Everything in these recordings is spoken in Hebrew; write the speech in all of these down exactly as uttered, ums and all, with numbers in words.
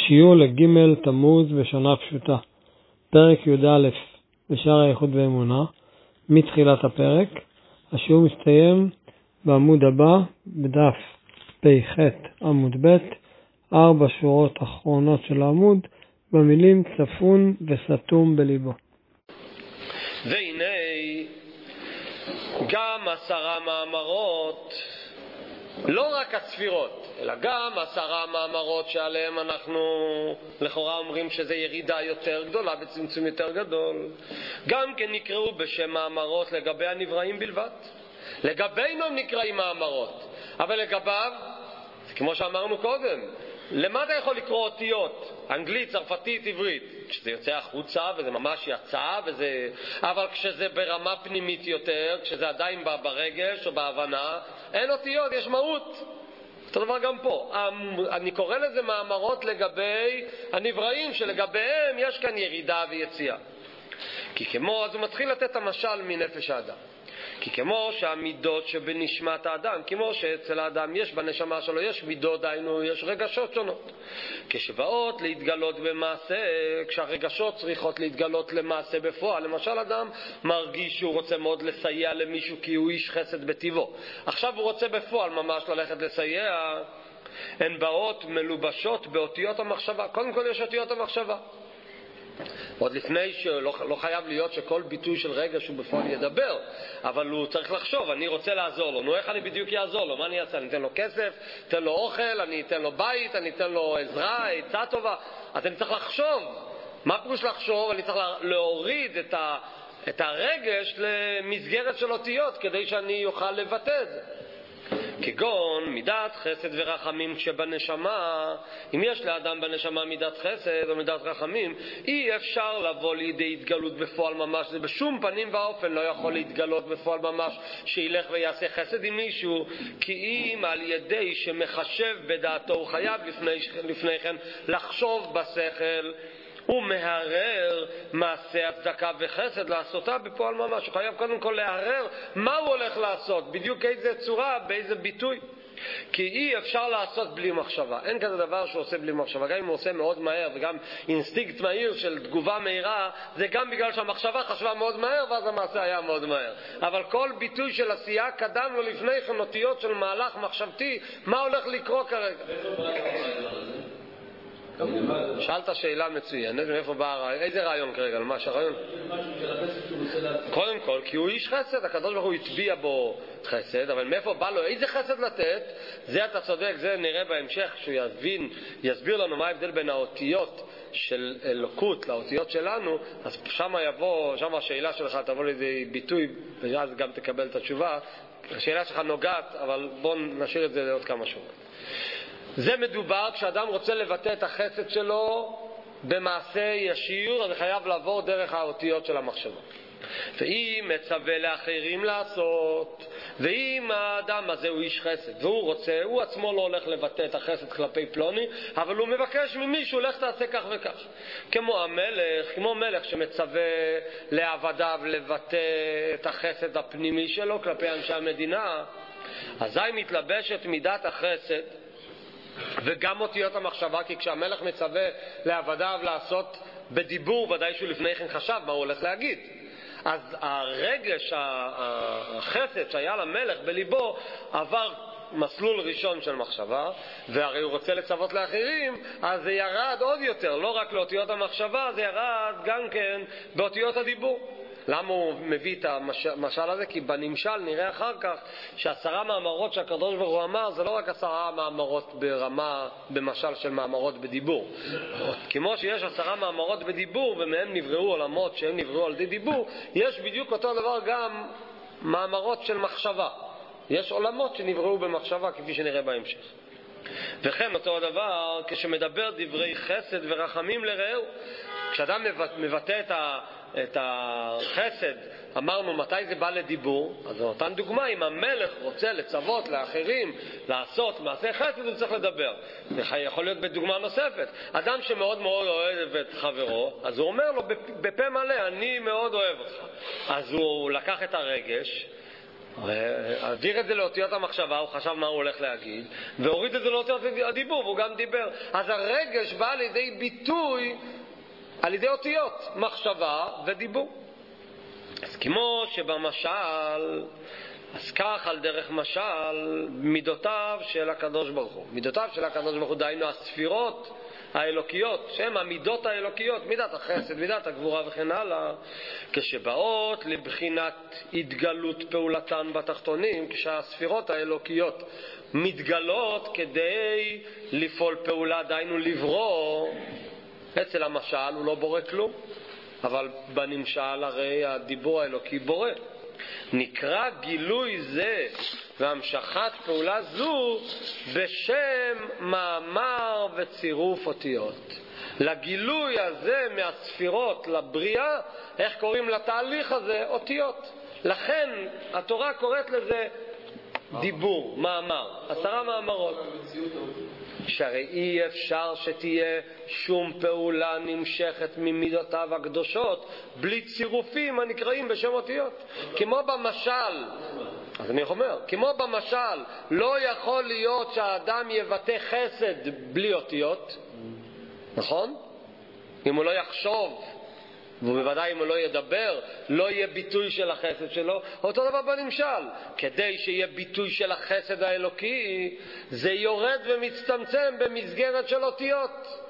שיעור לג' תמוז בשנה פשוטה. פרק י"א בשער האיחוד ואמונה, מתחילת הפרק. השיעור מסתיים בעמוד הבא, בדף פ"ח עמוד ב', ארבע שורות אחרונות של העמוד, במילים צפון וסתום בליבו. והנה גם עשרה מאמרות, לא רק הספירות, אלא גם עשרה מאמרות שעליהם אנחנו לכאורה אומרים שזה ירידה יותר גדולה בצמצום יותר גדול, גם כן נקראו בשם מאמרות לגבי הנבראים בלבד. לגבינו נקראים מאמרות, אבל לגביו, כמו שאמרנו קודם, למה אתה יכול לקרוא אותיות? אנגלית, צרפתית, עברית. כשזה יוצא החוצה וזה ממש יצא, וזה... אבל כשזה ברמה פנימית יותר, כשזה עדיין ברגש או בהבנה, אין אותיות, יש מהות. אותו דבר גם פה. אני קורא לזה מאמרות לגבי הנבראים, שלגביהם יש כאן ירידה ויציאה. כי כמו, אז הוא מתחיל לתת המשל מנפש האדם. כי כמו שהמידות שבנשמת האדם, כמו שאצל האדם יש בנשמה שלו, יש מידות, דיינו, יש רגשות שונות. כשבאות להתגלות במעשה, כשהרגשות צריכות להתגלות למעשה בפועל. למשל אדם מרגיש שהוא רוצה מאוד לסייע למישהו כי הוא איש חסד בטבעו. עכשיו הוא רוצה בפועל ממש ללכת לסייע. הן באות מלובשות באותיות המחשבה. קודם כל יש אותיות המחשבה. עוד לפני שלא לא חייב להיות שכל ביטוי של רגש הוא בפועל ידבר, אבל הוא צריך לחשוב, אני רוצה לעזור לו. נו, איך אני בדיוק יעזור לו? מה אני אעשה? אני אתן לו כסף, אתן לו אוכל, אני אתן לו בית, אני אתן לו עזרה, עצה טובה. אז אני צריך לחשוב. מה פירוש לחשוב? אני צריך להוריד את, ה, את הרגש למסגרת של אותיות כדי שאני אוכל לבטא את זה. כגון מידת חסד ורחמים שבנשמה. אם יש לאדם בנשמה מידת חסד או מידת רחמים, אי אפשר לבוא לידי התגלות בפועל ממש. זה בשום פנים ואופן לא יכול להתגלות בפועל ממש שילך ויעשה חסד עם מישהו, כי אם על ידי שמחשב בדעתו, הוא חייב לפני, לפני כן לחשוב בשכל, הוא מהרר מעשה הצדקה וחסד לעשותה בפועל ממש. הוא חייב קודם כל להרר מה הוא הולך לעשות, בדיוק איזה צורה, באיזה ביטוי. כי אי אפשר לעשות בלי מחשבה. אין כזה דבר שהוא עושה בלי מחשבה. גם אם הוא עושה מאוד מהר וגם אינסטינקט מהיר של תגובה מהירה, זה גם בגלל שהמחשבה חשבה מאוד מהר ואז המעשה היה מאוד מהר. אבל כל ביטוי של עשייה קדם לו לפני כן אותיות של מהלך מחשבתי, מה הולך לקרות כרגע. שאלת שאלה מצוינת, מאיפה בא הרעיון? איזה רעיון כרגע? על מה שהרעיון? קודם כל, כי הוא איש חסד, הקדוש ברוך הוא הטביע בו חסד, אבל מאיפה בא לו? איזה חסד לתת? זה אתה צודק, זה נראה בהמשך, שהוא יבין, יסביר לנו מה ההבדל בין האותיות של אלוקות לאותיות שלנו, אז שם יבוא, שם השאלה שלך תבוא לידי ביטוי, ואז גם תקבל את התשובה. השאלה שלך נוגעת, אבל בואו נשאיר את זה לעוד כמה שורות. זה מדובר כשאדם רוצה לבטא את החסד שלו במעשה ישיר, אז זה חייב לעבור דרך האותיות של המחשבה. ואם מצווה לאחרים לעשות, ואם האדם הזה הוא איש חסד והוא רוצה, הוא עצמו לא הולך לבטא את החסד כלפי פלוני, אבל הוא מבקש ממישהו, לך תעשה כך וכך. כמו המלך, כמו מלך שמצווה לעבדיו לבטא את החסד הפנימי שלו כלפי אנשי המדינה, אזי מתלבשת מידת החסד וגם אותיות המחשבה, כי כשהמלך מצווה לעבדיו לעשות בדיבור, ודאי שהוא לפני כן חשב מה הוא הולך להגיד. אז הרגש, החסד שהיה למלך בליבו, עבר מסלול ראשון של מחשבה, והרי הוא רוצה לצוות לאחרים, אז זה ירד עוד יותר, לא רק לאותיות המחשבה, זה ירד גם כן באותיות הדיבור. למה הוא מביא את המשל הזה? כי בנמשל נראה אחר כך שעשרה מאמרות שהקדוש ברוך הוא אמר, זה לא רק עשרה מאמרות ברמה, במשל של מאמרות בדיבור. כמו שיש עשרה מאמרות בדיבור ומהם נבראו עולמות שהם נבראו על ידי דיבור, יש בדיוק אותו דבר גם מאמרות של מחשבה. יש עולמות שנבראו במחשבה, כפי שנראה בהמשך. וכן אותו הדבר כשמדבר דברי חסד ורחמים לרעהו. כשאדם מבטא את ה את החסד, אמרנו מתי זה בא לדיבור, אז נתן דוגמה, אם המלך רוצה לצוות לאחרים לעשות מעשה חסד, הוא צריך לדבר. זה יכול להיות בדוגמה נוספת, אדם שמאוד מאוד אוהב את חברו, אז הוא אומר לו בפה מלא, אני מאוד אוהב אותך. אז הוא לקח את הרגש העביר את זה לאותיות המחשבה, הוא חשב מה הוא הולך להגיד, והוריד את זה לאותיות הדיבור, והוא גם דיבר. אז הרגש בא לידי ביטוי על ידי אותיות, מחשבה ודיבור. אז כמו שבמשל, אז כך על דרך משל, מידותיו של הקדוש ברוך הוא. מידותיו של הקדוש ברוך הוא, דהיינו הספירות האלוקיות, שהן המידות האלוקיות, מידת החסד, מידת הגבורה וכן הלאה, כשבאות לבחינת התגלות פעולתן בתחתונים, כשהספירות האלוקיות מתגלות כדי לפעול פעולה, דהיינו לברוא. אצל המשל הוא לא בורא כלום, אבל בנמשל הרי הדיבור האלוקי בורא. נקרא גילוי זה והמשכת פעולה זו בשם מאמר וצירוף אותיות. לגילוי הזה מהספירות לבריאה, איך קוראים לתהליך הזה? אותיות. לכן התורה קוראת לזה דיבור, מאמר, עשרה מאמרות. שהרי אי אפשר שתהיה שום פעולה נמשכת ממידותיו הקדושות בלי צירופים הנקראים בשם אותיות. כמו במשל, אז אני אומר, כמו במשל, לא יכול להיות שהאדם יבטא חסד בלי אותיות, נכון? אם הוא לא יחשוב, ובוודאי אם הוא לא ידבר, לא יהיה ביטוי של החסד שלו. אותו דבר בנמשל, כדי שיהיה ביטוי של החסד האלוקי, זה יורד ומצטמצם במסגרת של אותיות.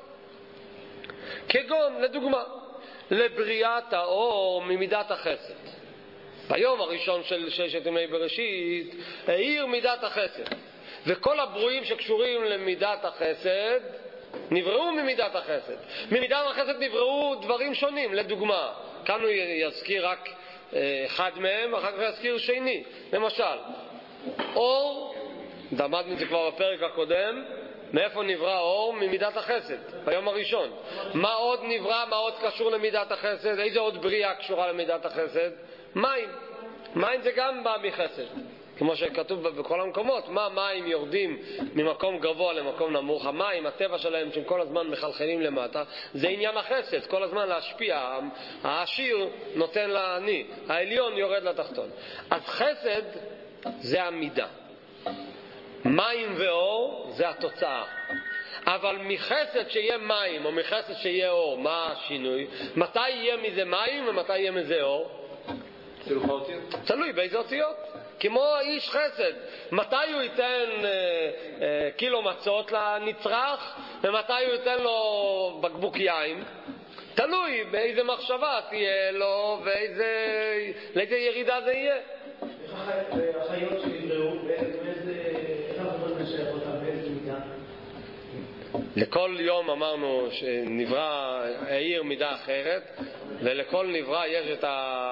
כגון, לדוגמה, לבריאת האור ממידת החסד. ביום הראשון של ששת ימי בראשית, העיר מידת החסד. וכל הברואים שקשורים למידת החסד, נבראו ממידת החסד. ממידת החסד נבראו דברים שונים. לדוגמה, כאן הוא יזכיר רק אחד מהם, אחר כך יזכיר שני. למשל, אור, למדנו את זה כבר בפרק הקודם, מאיפה נברא אור? ממידת החסד, ביום הראשון. מה עוד נברא, מה עוד קשור למידת החסד? איזה עוד בריאה קשורה למידת החסד? מים. מים זה גם בא מחסד. כמו שכתוב בכל המקומות, מה מים יורדים ממקום גבוה למקום נמוך, המים, הטבע שלהם שהם כל הזמן מחלחלים למטה, זה עניין החסד, כל הזמן להשפיע. העשיר נותן לעני, העליון יורד לתחתון. אז חסד זה המידה, מים ואור זה התוצאה. אבל מחסד שיהיה מים או מחסד שיהיה אור, מה השינוי? מתי יהיה מזה מים ומתי יהיה מזה אור? תלוי באיזה אותיות. כמו איש חסד, מתי הוא ייתן אה, אה, קילו מצות לנצרך ומתי הוא ייתן לו בקבוק יין? תלוי באיזה מחשבה תהיה לו ואיזה ירידה זה יהיה. החיות שנבראו, איך אנחנו נשאר אותם באיזה מידה? לכל יום אמרנו שנברא העיר מידה אחרת, ולכל נברא יש את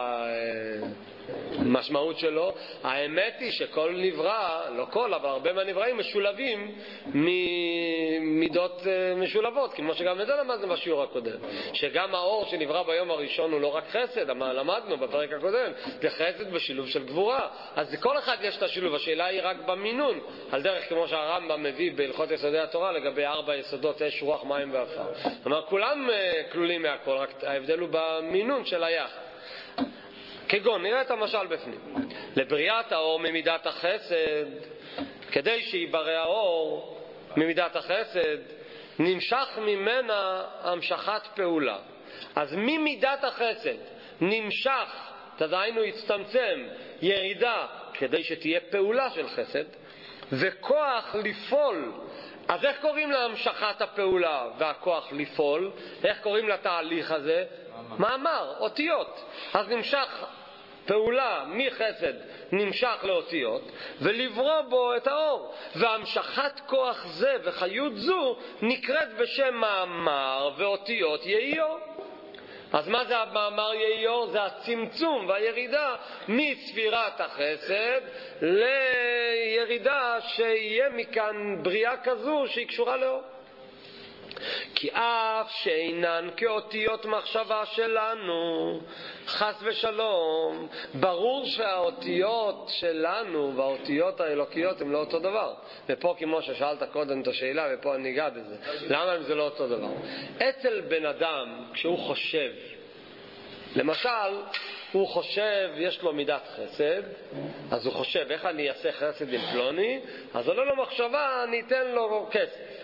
המשמעות שלו. האמת היא שכל נברא, לא כל, אבל הרבה מהנבראים משולבים ממידות משולבות, כמו שגם את זה למדנו בשיעור הקודם, שגם האור שנברא ביום הראשון הוא לא רק חסד, למדנו בפרק הקודם, זה חסד בשילוב של גבורה. אז לכל אחד יש את השילוב, השאלה היא רק במינון, על דרך כמו שהרמב"ם מביא בהלכות יסודי התורה לגבי ארבע יסודות, אש, רוח, מים ועפר. זאת אומרת, כולם כלולים מהכל, רק ההבדל הוא במינון של היחד. כגון, נראה את המשל בפנים. לבריאת האור ממידת החסד, כדי שיברא האור ממידת החסד, נמשך ממנה המשכת פעולה. אז ממידת החסד נמשך, תדעיינו הצטמצם, ירידה, כדי שתהיה פעולה של חסד, וכוח לפעול. אז איך קוראים להמשכת הפעולה והכוח לפעול? איך קוראים לתהליך הזה? מאמר, אותיות. אז נמשך פעולה מחסד נמשך לאותיות, ולברוא בו את האור. והמשכת כוח זה וחיות זו נקראת בשם מאמר ואותיות יאיו. אז מה זה המאמר יאיו? זה הצמצום והירידה מספירת החסד לירידה שיהיה מכאן בריאה כזו שהיא קשורה לאור. כי אף שאינן כאותיות מחשבה שלנו, חס ושלום, ברור שהאותיות שלנו והאותיות האלוקיות הן לא אותו דבר. ופה כמו ששאלת קודם את השאלה, ופה אני אגע בזה, למה זה לא אותו דבר? אצל בן אדם, כשהוא חושב, למשל, הוא חושב, יש לו מידת חסד, אז הוא חושב, איך אני אעשה חסד עם פלוני? אז עולה לו מחשבה, אני אתן לו כסף.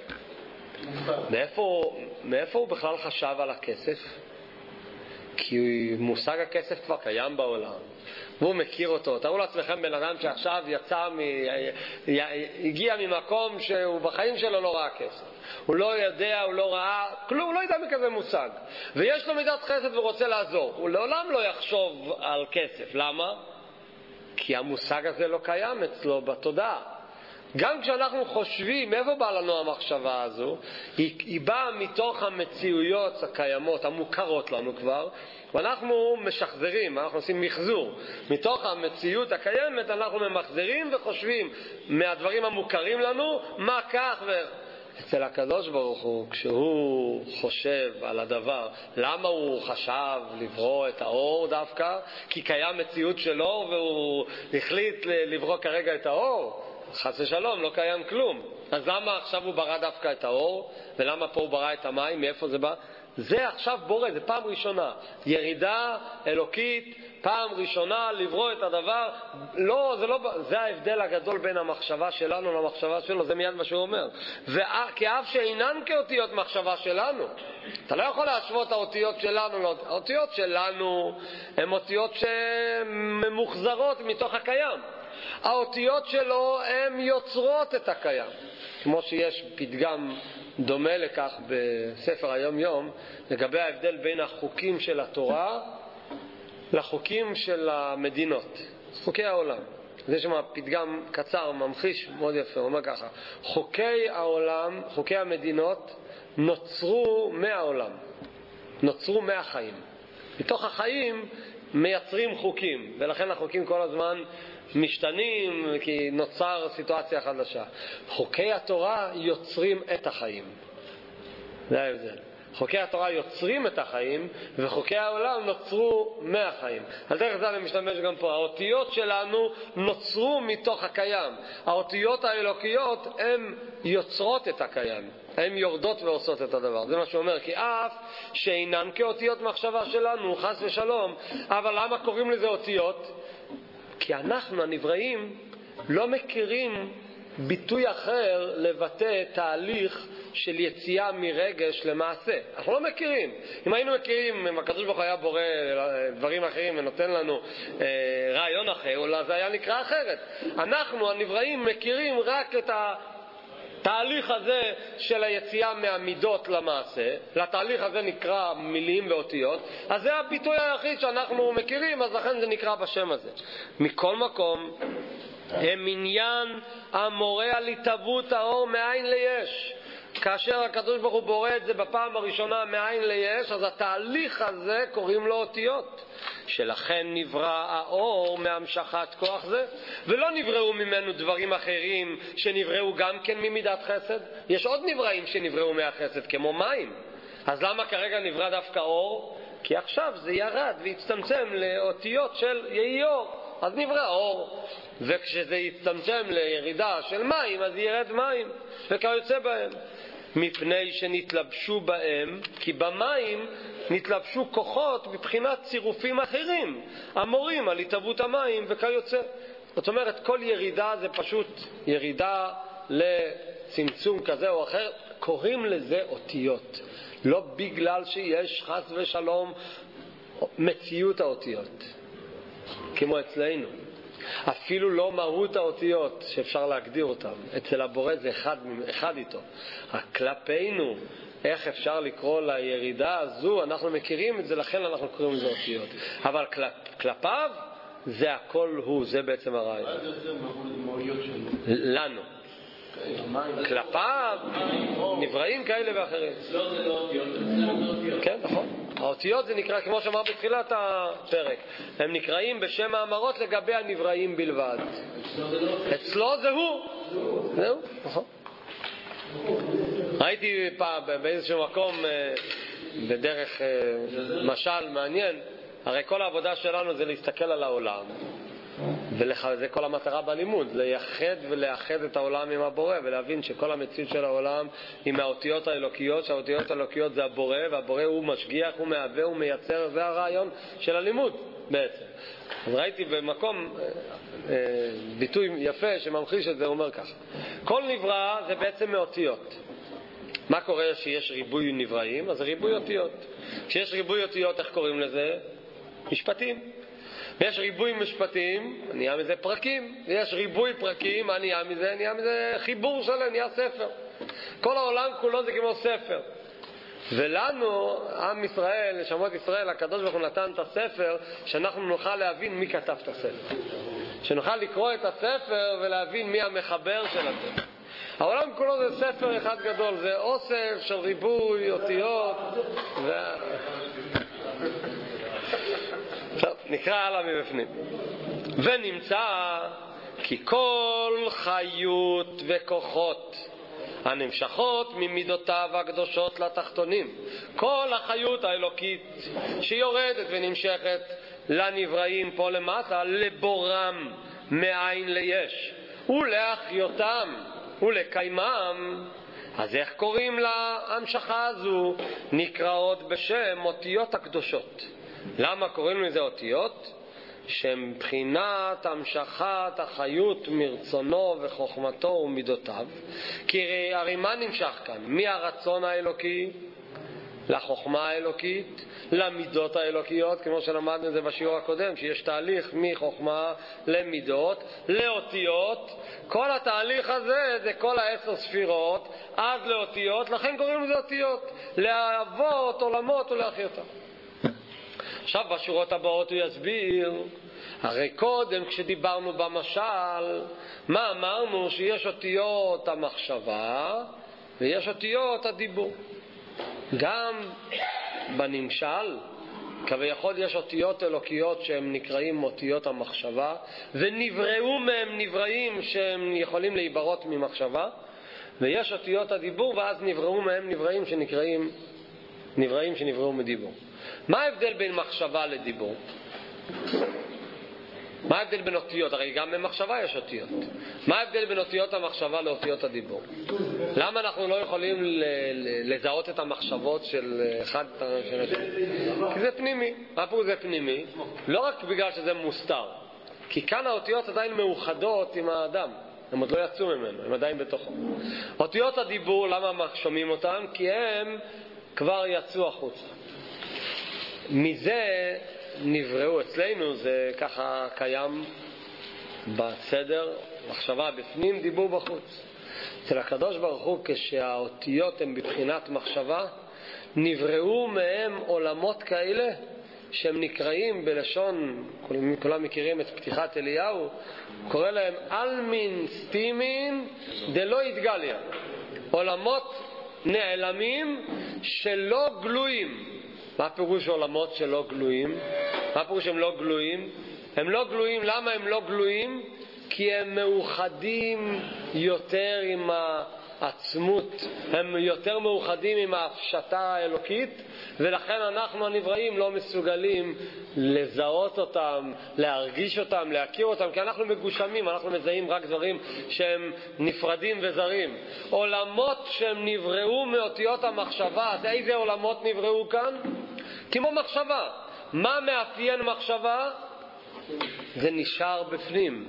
מאיפה, מאיפה הוא בכלל חשב על הכסף? כי מושג הכסף כבר קיים בעולם, והוא מכיר אותו. תראו לעצמכם בן אדם שעכשיו יצא מ... הגיע ממקום שהוא בחיים שלו לא ראה כסף. הוא לא יודע, הוא לא ראה, כלום, הוא לא יודע מכזה מושג. ויש לו מידת חסד ורוצה לעזור. הוא לעולם לא יחשוב על כסף. למה? כי המושג הזה לא קיים אצלו בתודעה. גם כשאנחנו חושבים, מאיפה באה לנו המחשבה הזו? היא, היא באה מתוך המציאויות הקיימות, המוכרות לנו כבר, ואנחנו משחזרים, אנחנו עושים מחזור. מתוך המציאות הקיימת אנחנו ממחזרים וחושבים מהדברים המוכרים לנו, מה כך ו... אצל הקדוש ברוך הוא, כשהוא חושב על הדבר, למה הוא חשב לברוא את האור דווקא? כי קיים מציאות של אור והוא החליט לברוא כרגע את האור. חס ושלום, לא קיים כלום. אז למה עכשיו הוא ברא דווקא את האור? ולמה פה הוא ברא את המים? מאיפה זה בא? זה עכשיו בורא, זה פעם ראשונה. ירידה אלוקית, פעם ראשונה לברוא את הדבר. לא, זה לא, זה ההבדל הגדול בין המחשבה שלנו למחשבה שלו, זה מיד מה שהוא אומר. וכאף שאינן כאותיות מחשבה שלנו. אתה לא יכול להשוות האותיות שלנו, האותיות שלנו הן אותיות שממוחזרות מתוך הקיים. האותיות שלו הן יוצרות את הקיים. כמו שיש פתגם דומה לכך בספר היום יום, לגבי ההבדל בין החוקים של התורה לחוקים של המדינות, חוקי העולם. זה שם פתגם קצר, ממחיש מאוד יפה, הוא אומר ככה: חוקי העולם, חוקי המדינות נוצרו מהעולם, נוצרו מהחיים. מתוך החיים מייצרים חוקים, ולכן החוקים כל הזמן משתנים, כי נוצר סיטואציה חדשה. חוקי התורה יוצרים את החיים. זה ההבדל. חוקי התורה יוצרים את החיים, וחוקי העולם נוצרו מהחיים. על דרך זה אני משתמש גם פה. האותיות שלנו נוצרו מתוך הקיים. האותיות האלוקיות הן יוצרות את הקיים. הן יורדות ועושות את הדבר. זה מה שהוא אומר. כי אף שאינן כאותיות מחשבה שלנו, חס ושלום, אבל למה קוראים לזה אותיות? כי אנחנו הנבראים לא מכירים ביטוי אחר לבטא תהליך של יציאה מרגש למעשה. אנחנו לא מכירים. אם היינו מכירים, אם הקדוש ברוך הוא היה בורא דברים אחרים ונותן לנו אה, רעיון אחר, אולי זה היה נקרא אחרת. אנחנו הנבראים מכירים רק את התהליך הזה של היציאה מהמידות למעשה. לתהליך הזה נקרא מילים ואותיות. אז זה הביטוי היחיד שאנחנו מכירים, אז לכן זה נקרא בשם הזה. מכל מקום, הם עניין המורה על התהוות האור מאין ליש. כאשר הקדוש ברוך הוא בורא את זה בפעם הראשונה מאין ליש, אז התהליך הזה קוראים לו אותיות. שלכן נברא האור מהמשכת כוח זה, ולא נבראו ממנו דברים אחרים שנבראו גם כן ממידת חסד. יש עוד נבראים שנבראו מהחסד כמו מים. אז למה כרגע נברא דווקא אור? כי עכשיו זה ירד והצטמצם לאותיות של יהי אור, אז נברא אור. וכשזה יצטמצם לירידה של מים, אז ירד מים וכיוצא בהם. מפני שנתלבשו בהם, כי במים נתלבשו כוחות מבחינת צירופים אחרים המורים על התהוות המים וכיוצא. זאת אומרת, כל ירידה זה פשוט ירידה לצמצום כזה או אחר. קוראים לזה אותיות, לא בגלל שיש חס ושלום מציאות האותיות כמו אצלנו, אפילו לא מהות האותיות שאפשר להגדיר אותם. אצל הבורא זה אחד, אחד איתו. כלפינו, איך אפשר לקרוא לירידה הזו? אנחנו מכירים את זה, לכן אנחנו קוראים לזה אותיות. אבל כלפ, כלפיו זה הכל הוא, זה בעצם הרעיון. לנו. כלפיו נבראים כאלה ואחרים. כן, נכון. האותיות זה נקרא, כמו שאמר בתחילת הפרק, הם נקראים בשם האמרות לגבי הנבראים בלבד. אצלו זה הוא. זהו, נכון. ראיתי פעם באיזשהו מקום בדרך משל מעניין. הרי כל העבודה שלנו זה להסתכל על העולם וזה כל המטרה בלימוד, לייחד ולאחד את העולם עם הבורא, ולהבין שכל המציאות של העולם היא מהאותיות האלוקיות, שהאותיות האלוקיות זה הבורא, והבורא הוא משגיח, הוא מהווה, הוא מייצר, זה הרעיון של הלימוד בעצם. אז ראיתי במקום ביטוי יפה שממחיש את זה, הוא אומר ככה: כל נברא זה בעצם מאותיות. מה קורה שיש ריבוי נבראים? אז ריבוי אותיות. כשיש ריבוי אותיות, איך קוראים לזה? משפטים. ויש ריבוי משפטים, נהיה מזה פרקים. ויש ריבוי פרקים, מה נהיה מזה? נהיה מזה חיבור שלם, נהיה ספר. כל העולם כולו זה כמו ספר. ולנו, עם ישראל, נשמות ישראל, הקדוש ברוך הוא נתן את הספר, שאנחנו נוכל להבין מי כתב את הספר. שנוכל לקרוא את הספר ולהבין מי המחבר של הספר. העולם כולו זה ספר אחד גדול, זה אוסף של ריבוי אותיות. ו... טוב, נקרא הלאה מבפנים. ונמצא כי כל חיות וכוחות הנמשכות ממידותיו הקדושות לתחתונים, כל החיות האלוקית שיורדת ונמשכת לנבראים פה למטה, לבורם מאין ליש ולהחיותם ולקיימם. אז איך קוראים להמשכה הזו? נקראות בשם אותיות הקדושות. למה קוראים לזה אותיות? שהן בחינת המשכת החיות מרצונו וחוכמתו ומידותיו. כי הרי מה נמשך כאן? מהרצון האלוקי לחוכמה האלוקית, למידות האלוקיות, כמו שלמדנו את זה בשיעור הקודם, שיש תהליך מחוכמה למידות, לאותיות. כל התהליך הזה זה כל העשר ספירות, אז לאותיות, לכן קוראים לזה אותיות, להוות עולמות ולהחיותם. עכשיו בשורות הבאות הוא יסביר. הרי קודם כשדיברנו במשל, מה אמרנו? שיש אותיות המחשבה ויש אותיות הדיבור. גם בנמשל כביכול יש אותיות אלוקיות שהם נקראים אותיות המחשבה, ונבראו מהם נבראים שהם יכולים להיברות ממחשבה, ויש אותיות הדיבור ואז נבראו מהם נבראים שנקראים נבראים שנבראו מדיבור. מה ההבדל בין מחשבה לדיבור? מה ההבדל בין אותיות? הרי גם במחשבה יש אותיות. מה ההבדל בין אותיות המחשבה לאותיות הדיבור? למה אנחנו לא יכולים לזהות את המחשבות של אחד של השני? כי זה פנימי. מה פה זה פנימי? לא רק בגלל שזה מוסתר, כי כאן האותיות עדיין מאוחדות עם האדם, הם עוד לא יצאו ממנו, הם עדיין בתוכו. אותיות הדיבור, למה שומעים אותם? כי הם כבר יצאו החוצה. מזה נבראו אצלנו, זה ככה קיים בסדר, מחשבה בפנים, דיבור בחוץ. אצל הקדוש ברוך הוא, כשהאותיות הן בבחינת מחשבה, נבראו מהם עולמות כאלה שהם נקראים בלשון, כולם מכירים את פתיחת אליהו, קורא להם אלמין סתימין דלא יתגליה, עולמות נעלמים שלא גלויים. מה פירוש עולמות שלא גלויים? מה פירוש הם לא גלויים? הם לא גלויים, למה הם לא גלויים? כי הם מאוחדים יותר עם העצמות, הם יותר מאוחדים עם ההפשטה האלוקית, ולכן אנחנו הנבראים לא מסוגלים לזהות אותם, להרגיש אותם, להכיר אותם, כי אנחנו מגושמים, אנחנו מזהים רק דברים שהם נפרדים וזרים. עולמות שהם נבראו מאותיות המחשבה, אז איזה עולמות נבראו כאן? כמו מחשבה. מה מאפיין מחשבה? זה נשאר בפנים.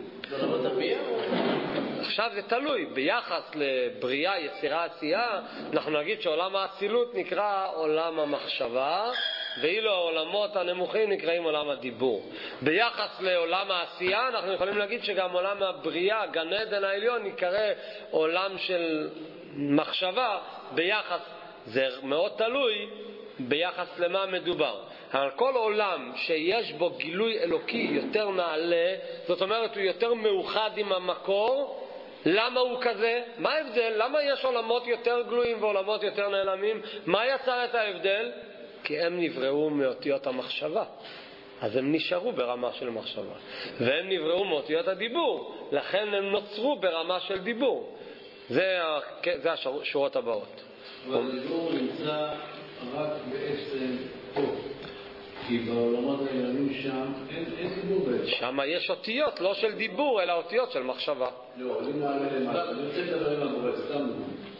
עכשיו זה תלוי, ביחס לבריאה, יצירה, עשייה, אנחנו נגיד שעולם האצילות נקרא עולם המחשבה, ואילו העולמות הנמוכים נקראים עולם הדיבור. ביחס לעולם העשייה אנחנו יכולים להגיד שגם עולם הבריאה, גן עדן העליון, נקרא עולם של מחשבה. ביחס, זה מאוד תלוי ביחס למה מדובר. אבל כל עולם שיש בו גילוי אלוקי יותר נעלה, זאת אומרת הוא יותר מאוחד עם המקור. למה הוא כזה? מה ההבדל? למה יש עולמות יותר גלויים ועולמות יותר נעלמים? מה יצר את ההבדל? כי הם נבראו מאותיות המחשבה, אז הם נשארו ברמה של מחשבה, והם נבראו מאותיות הדיבור, לכן הם נוצרו ברמה של דיבור. זה, זה השורות הבאות. והדיבור נמצא רק בעצם פה. כי בעולמות העליונים שם אין דיבור בעצם. שם יש אותיות, לא של דיבור, אלא אותיות של מחשבה. לא, עולים מעלה למטה. אני רוצה לדבר עם המורה, סתם.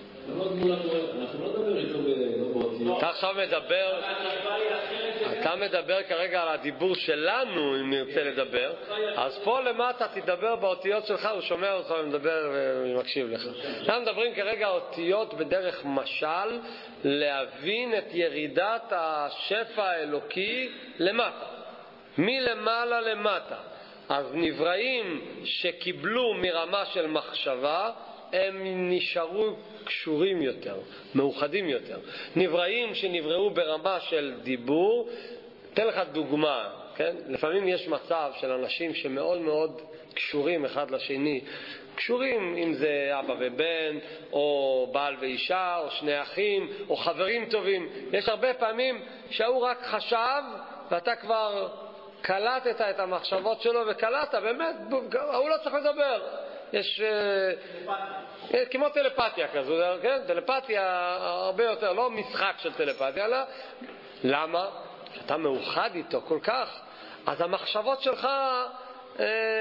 אנחנו לא נדבר איתו באותיות. אתה עכשיו מדבר, אתה מדבר כרגע על הדיבור שלנו, אם נרצה לדבר, אז פה למטה תדבר באותיות שלך, הוא שומע אותך ומדבר ומקשיב לך. אנחנו מדברים כרגע אותיות בדרך משל, להבין את ירידת השפע האלוקי למטה, מלמעלה למטה. אז נבראים שקיבלו מרמה של מחשבה, הם נשארו קשורים יותר, מאוחדים יותר. נבראים שנבראו ברמה של דיבור, אתן לך דוגמה, כן? לפעמים יש מצב של אנשים שמאוד מאוד קשורים אחד לשני, קשורים אם זה אבא ובן, או בעל ואישה, או שני אחים, או חברים טובים. יש הרבה פעמים שהוא רק חשב, ואתה כבר קלטת את המחשבות שלו, וקלטת, באמת, הוא לא צריך לדבר. יש טלפתיה. כמו טלפתיה כזו, כן? טלפתיה הרבה יותר, לא משחק של טלפתיה, אלא למה? אתה מאוחד איתו כל כך, אז המחשבות שלך אה,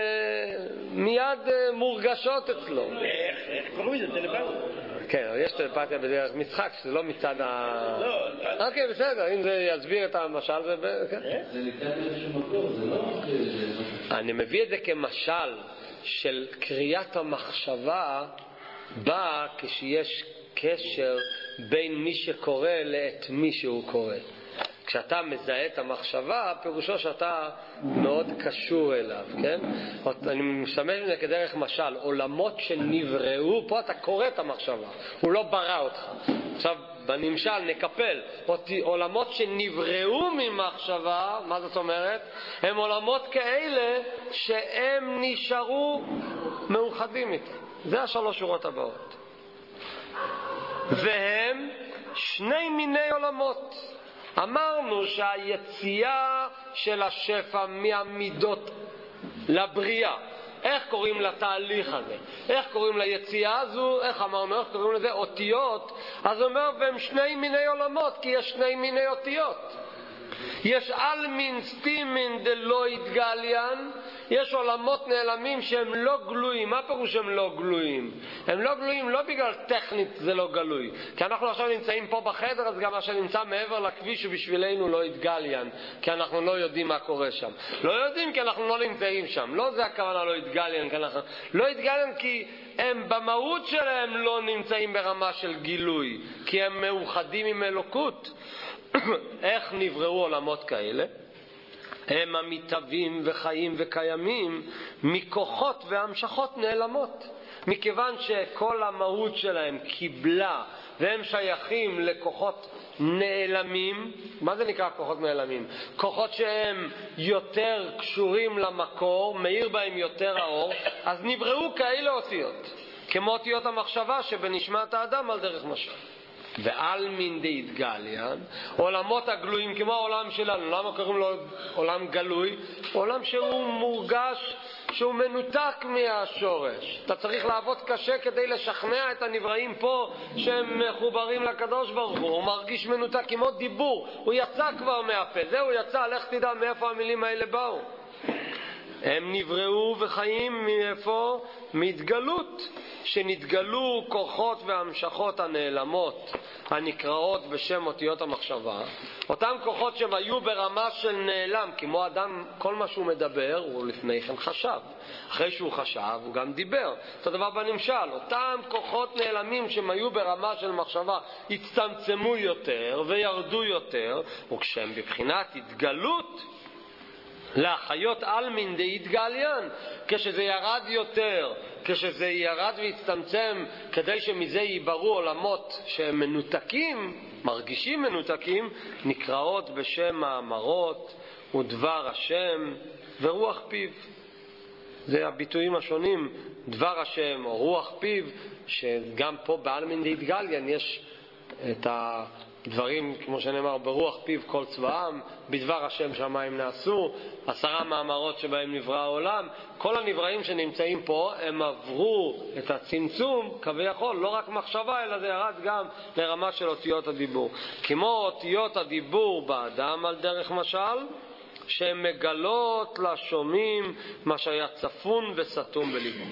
מיד אה, מורגשות אצלו. איך קוראים לזה טלפתיה? כן, יש טלפתיה בדרך משחק, שזה לא מצד ה... לא, אוקיי, בסדר, אם זה יסביר את המשל, זה... זה ניתן לאיזשהו מקום, זה לא... אני מביא את זה כמשל של קריאת המחשבה, בא כשיש קשר בין מי שקורא לאת מי שהוא קורא. כשאתה מזהה את המחשבה, פירושו שאתה מאוד קשור אליו, כן? אני משתמש בזה כדרך משל, עולמות שנבראו, פה אתה קורא את המחשבה, הוא לא ברא אותך. עכשיו, בנמשל נקפל, עולמות שנבראו ממחשבה, מה זאת אומרת? הם עולמות כאלה שהם נשארו מאוחדים איתם. זה השלוש שורות הבאות. והם שני מיני עולמות. אמרנו שהיציאה של השפע מהמידות לבריאה, איך קוראים לתהליך הזה? איך קוראים ליציאה הזו? איך אמרנו? איך קוראים לזה? אותיות. אז אומר, והם שני מיני עולמות, כי יש שני מיני אותיות. יש אלמין סטימין דלא יתגליין, יש עולמות נעלמים שהם לא גלויים. מה פירוש שהם לא גלויים? הם לא גלויים לא בגלל טכנית זה לא גלוי, כי אנחנו עכשיו נמצאים פה בחדר, אז גם מה שנמצא מעבר לכביש ובשבילנו לא יתגליין, כי אנחנו לא יודעים מה קורה שם. לא יודעים כי אנחנו לא נמצאים שם. לא זה הכוונה לא יתגליין, כי אנחנו לא יתגליין כי הם במהות שלהם לא נמצאים ברמה של גילוי, כי הם מאוחדים עם אלוקות. איך נבראו עולמות כאלה? הם המתהווים וחיים וקיימים מכוחות והמשכות נעלמות, מכיוון שכל המהות שלהם קיבלה והם שייכים לכוחות נעלמים. מה זה נקרא כוחות נעלמים? כוחות שהם יותר קשורים למקור, מאיר בהם יותר האור, אז נבראו כאלה אותיות, כמו אותיות המחשבה שבנשמת האדם על דרך משל. ועל מין דהתגליין, עולמות הגלויים כמו העולם שלנו. למה קוראים לו עולם גלוי? עולם שהוא מורגש, שהוא מנותק מהשורש. אתה צריך לעבוד קשה כדי לשכנע את הנבראים פה שהם מחוברים לקדוש ברוך הוא. הוא מרגיש מנותק כמו דיבור, הוא יצא כבר מהפה, זהו יצא, לך תדע מאיפה המילים האלה באו. הם נבראו וחיים מאיפה? מהתגלות, שנתגלו כוחות והמשכות הנעלמות הנקראות בשם אותיות המחשבה. אותם כוחות שהם היו ברמה של נעלם, כמו אדם, כל מה שהוא מדבר הוא לפני כן חשב, אחרי שהוא חשב הוא גם דיבר. אותו דבר בנמשל, אותם כוחות נעלמים שהם היו ברמה של מחשבה הצטמצמו יותר וירדו יותר, וכשהם בבחינת התגלות להחיות אלמין דהתגליין, כשזה ירד יותר, כשזה ירד והצטמצם, כדי שמזה ייברו עולמות שהם מנותקים, מרגישים מנותקים, נקראות בשם מאמרות ודבר השם ורוח פיו. זה הביטויים השונים, דבר השם או רוח פיו, שגם פה באלמין דהתגליין יש את דברים, כמו שנאמר, ברוח פיו כל צבאם, בדבר השם שמיים נעשו, עשרה מאמרות שבהם נברא העולם. כל הנבראים שנמצאים פה, הם עברו את הצמצום, כביכול, לא רק מחשבה, אלא זה ירד גם לרמה של אותיות הדיבור. כמו אותיות הדיבור באדם על דרך משל, שהן מגלות לשומעים מה שהיה צפון וסתום בליבו.